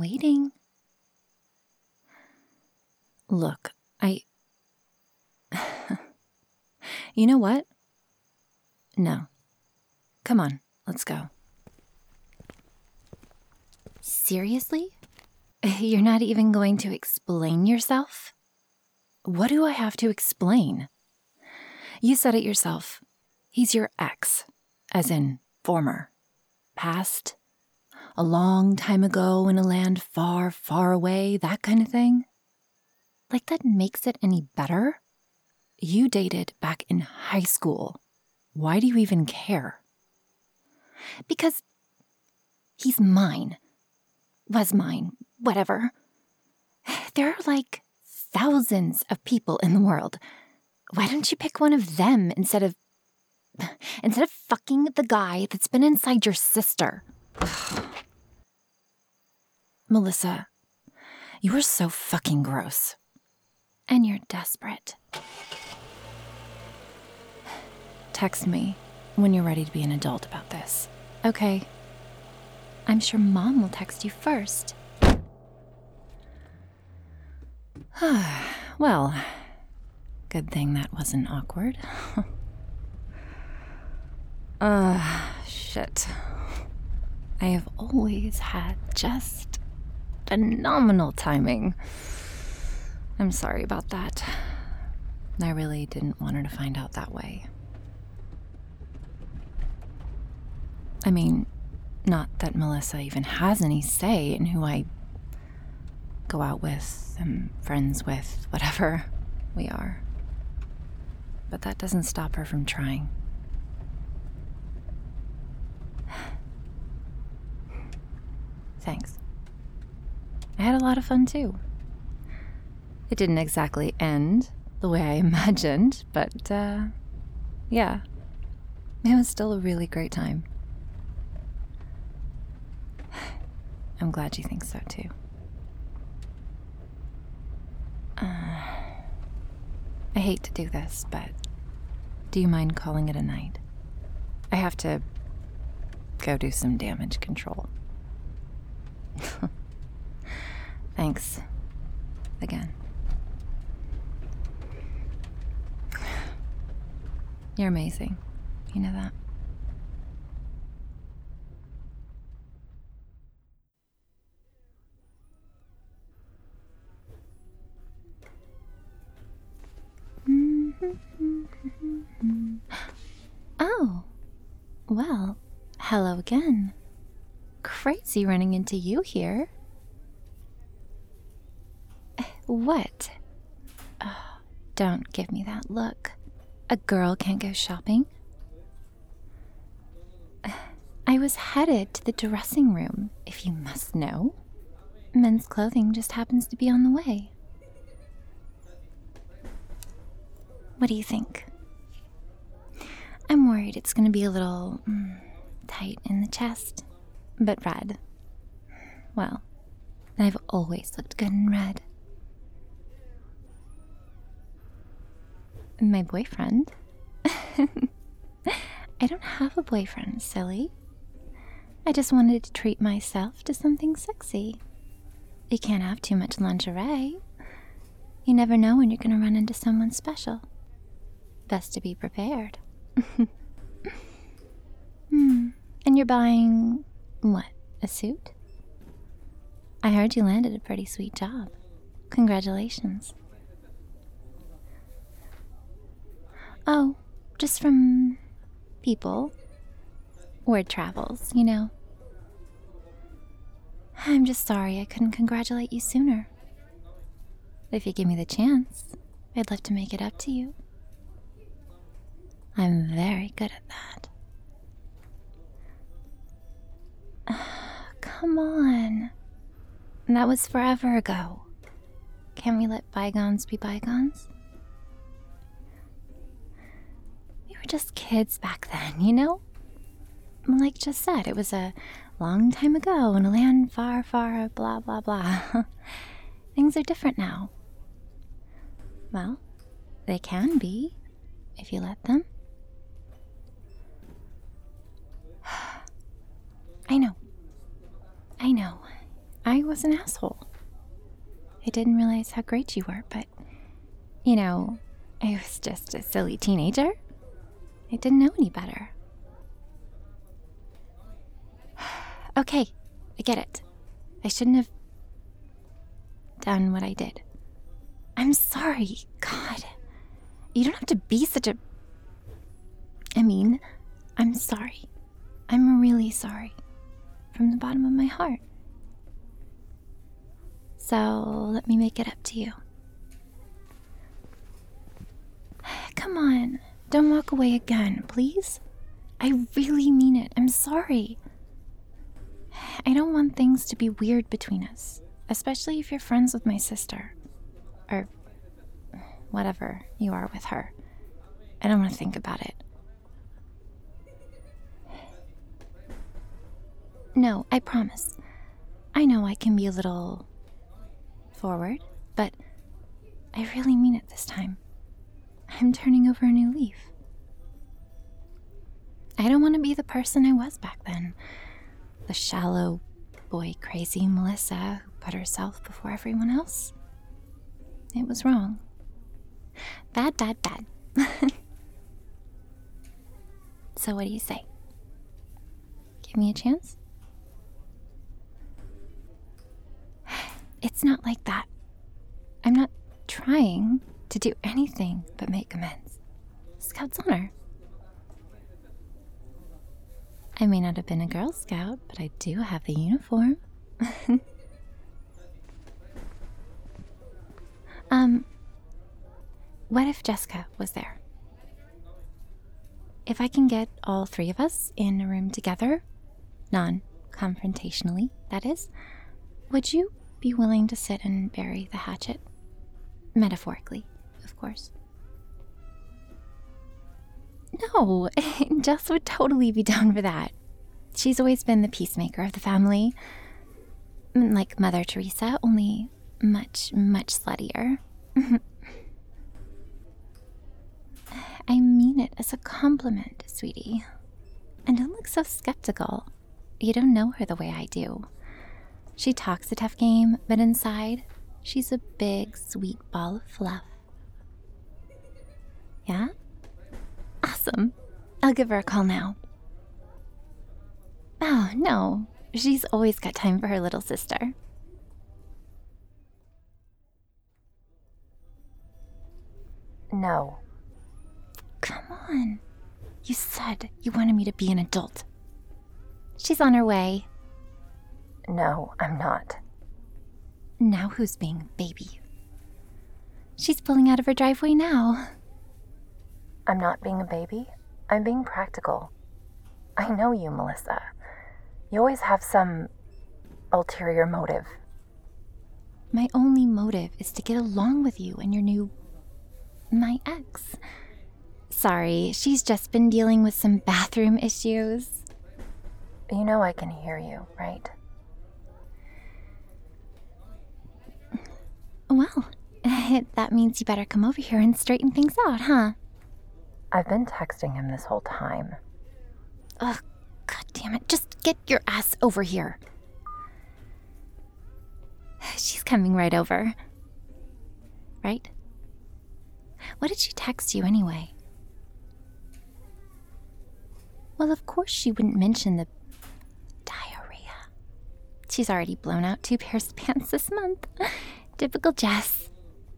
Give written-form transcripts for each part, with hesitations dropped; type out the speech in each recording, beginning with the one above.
waiting. Look, You know what? No. Come on, let's go. Seriously? You're not even going to explain yourself? What do I have to explain? You said it yourself. He's your ex, as in former, past, a long time ago in a land far, far away, that kind of thing. Like that makes it any better? You dated back in high school. Why do you even care? Because he's mine. Was mine. Whatever. There are like thousands of people in the world. Why don't you pick one of them instead of fucking the guy that's been inside your sister? Melissa, you are so fucking gross. And you're desperate. Text me when you're ready to be an adult about this, okay? I'm sure Mom will text you first. Well, good thing that wasn't awkward. Shit. I have always had just phenomenal timing. I'm sorry about that. I really didn't want her to find out that way. I mean, not that Melissa even has any say in who I go out with, am friends with, whatever we are. But that doesn't stop her from trying. Thanks. I had a lot of fun too. It didn't exactly end the way I imagined, but yeah, it was still a really great time. I'm glad you think so too. I hate to do this, but do you mind calling it a night? I have to go do some damage control. Thanks. Again. You're amazing. You know that? Oh, well, hello again. Crazy running into you here. What? Oh, don't give me that look. A girl can't go shopping? I was headed to the dressing room, if you must know. Men's clothing just happens to be on the way. What do you think? I'm worried it's going to be a little tight in the chest, but red. Well, I've always looked good in red. My boyfriend? I don't have a boyfriend, silly. I just wanted to treat myself to something sexy. You can't have too much lingerie. You never know when you're going to run into someone special. Best to be prepared. And you're buying, what, a suit? I heard you landed a pretty sweet job. Congratulations. Oh, just from people. Word travels, you know. I'm just sorry I couldn't congratulate you sooner. If you give me the chance, I'd love to make it up to you. I'm very good at that. Come on. That was forever ago. Can't we let bygones be bygones? We were just kids back then, you know? Like just said, it was a long time ago in a land far, far, blah, blah, blah. Things are different now. Well, they can be, if you let them. I know. I was an asshole. I didn't realize how great you were, but, I was just a silly teenager. I didn't know any better. Okay, I get it. I shouldn't have done what I did. I'm sorry. God, you don't have to be such a... I'm sorry. I'm really sorry. From the bottom of my heart. So, let me make it up to you. Come on, don't walk away again, please. I really mean it. I'm sorry. I don't want things to be weird between us, especially if you're friends with my sister. Or whatever you are with her. I don't want to think about it. No, I promise. I know I can be a little forward, but I really mean it this time. I'm turning over a new leaf. I don't want to be the person I was back then. The shallow, boy-crazy Melissa who put herself before everyone else. It was wrong. Bad, bad, bad. So what do you say? Give me a chance? It's not like that. I'm not trying to do anything but make amends. Scout's honor. I may not have been a Girl Scout, but I do have the uniform. What if Jessica was there? If I can get all three of us in a room together, non-confrontationally, that is, would you be willing to sit and bury the hatchet? Metaphorically, of course. No, Jess would totally be down for that. She's always been the peacemaker of the family. Like Mother Teresa, only much, much sluttier. I mean it as a compliment, sweetie. And don't look so skeptical. You don't know her the way I do. She talks a tough game, but inside, she's a big, sweet ball of fluff. Yeah? Awesome. I'll give her a call now. Oh, no. She's always got time for her little sister. No. Come on. You said you wanted me to be an adult. She's on her way. No, I'm not. Now who's being a baby? She's pulling out of her driveway now. I'm not being a baby. I'm being practical. I know you, Melissa. You always have some ulterior motive. My only motive is to get along with you and my ex. Sorry, she's just been dealing with some bathroom issues. You know I can hear you, right? Well, that means you better come over here and straighten things out, huh? I've been texting him this whole time. Ugh, god damn it. Just get your ass over here. She's coming right over. Right? What did she text you anyway? Well, of course she wouldn't mention the diarrhea. She's already blown out 2 pairs of pants this month. Typical Jess.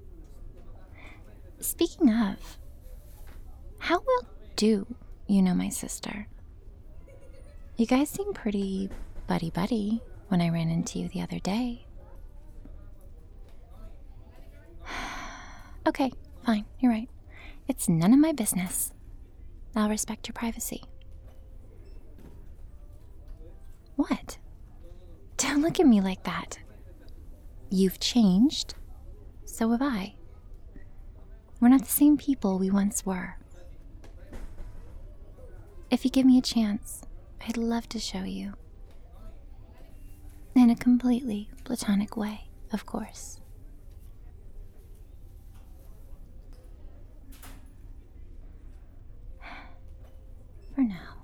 Speaking of, how well do you know my sister? You guys seem pretty buddy-buddy when I ran into you the other day. Okay, fine, you're right. It's none of my business. I'll respect your privacy. What? Don't look at me like that. You've changed. So have I. We're not the same people we once were. If you give me a chance, I'd love to show you. In a completely platonic way, of course. For now.